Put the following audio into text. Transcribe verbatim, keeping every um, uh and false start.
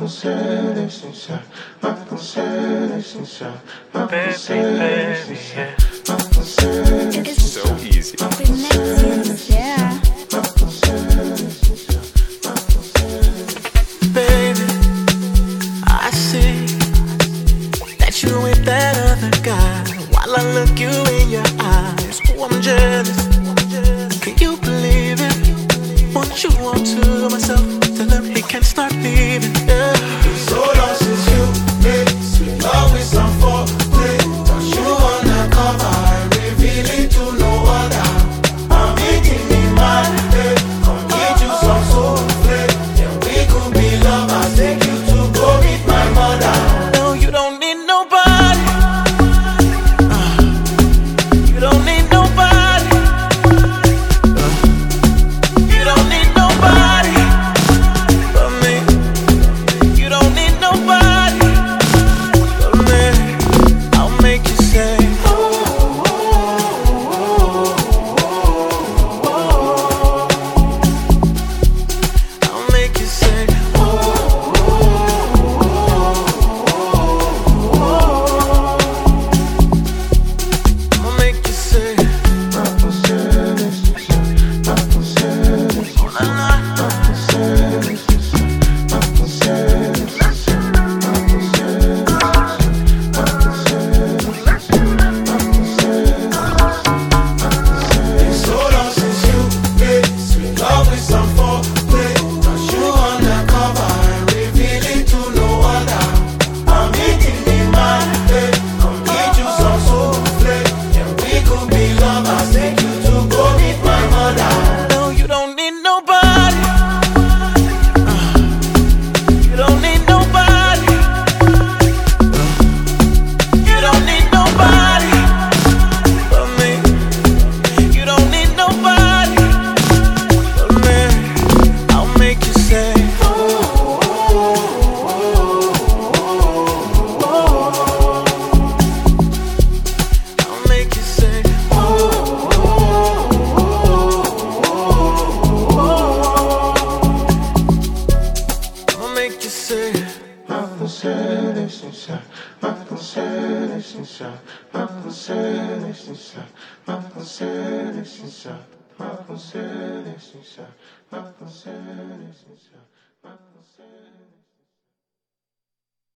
você deixa, mas você deixa, mas você deixa, mas você It's so easy. Yeah. Baby, I see that you with that other guy. While I look you in your eyes, oh, I'm jealous. Can you believe it? Want you want to myself, tell him he can't start leaving. Yeah. So long since you made sweet love with some foreplay. Don't you wanna cover and reveal it to no other? I'm eating in my head. Come get you some soul flake. Then we could be lovers. Take you to go meet my mother. No, you don't need nobody. Uh, you don't need nobody. Uh, you don't need nobody but me. You don't need nobody but me. I'll make you say, I'll make you say, I'll make you say, so long since you made sweet love with some foreplay. Don't you wanna cover and reveal it to no other? I'm eating in my head. Come get you some soul flake. And we could be lovers. Take you to go meet my mother. No, you don't need nobody. Uh, you don't need nobody. Uh, you don't need nobody but me. You don't need nobody but me. I'll make you say, I'll make you say, I'll make you say, mas você deixa, mas você deixa, mas você deixa, mas você deixa, mas você deixa, mas você deixa, mas você